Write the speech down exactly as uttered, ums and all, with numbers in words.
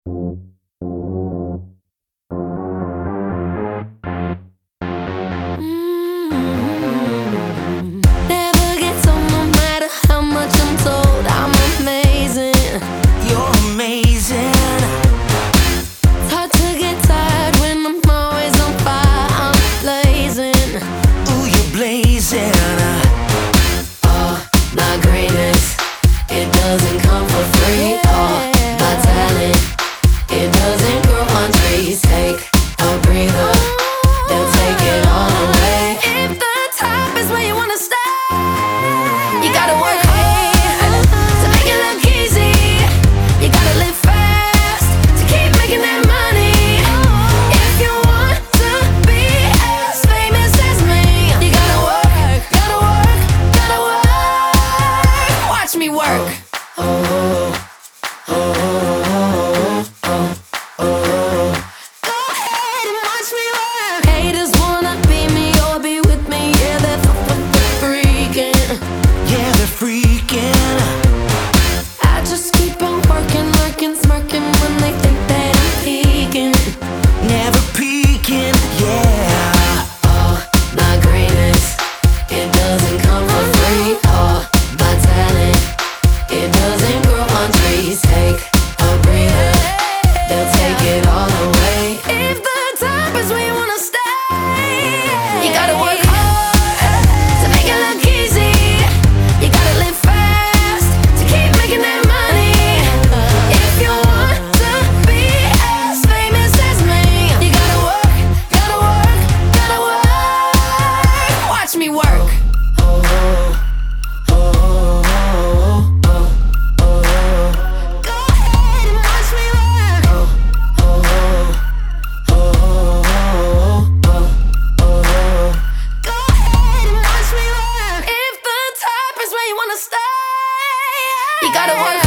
Never gets old, no matter how much I'm told. I'm amazing. You're amazing. It's hard to get tired when I'm always on fire. I'm blazing. Ooh, you're blazing. All my greatness, it doesn't come for free. All my talent, it doesn't grow on trees. Take a breather, they'll take it all away. If the top is where you wanna stay, you gotta work hard to make it look easy. You gotta live fast to keep making that money. If you want to be as famous as me, you gotta work, gotta work, gotta work. Watch me work. Go ahead and watch me work. Haters wanna be me or be with me. Yeah, they're f- f- freaking. Yeah, they're freaking. I just keep on working, lurking, smirking when they think that I'm peeking. Never peeking, yeah. All my greatness, it doesn't come for free. All my talent, it doesn't grow on trees. Take a breather, they'll take it all away. If the top is where you wanna stay, you gotta work hard to make it look easy. You gotta live fast to keep making that money. If you want to be as famous as me, you gotta work, gotta work, gotta work. Watch me work. Go ahead and watch me work. Go ahead and watch me work. If the top is where you wanna stay, you gotta work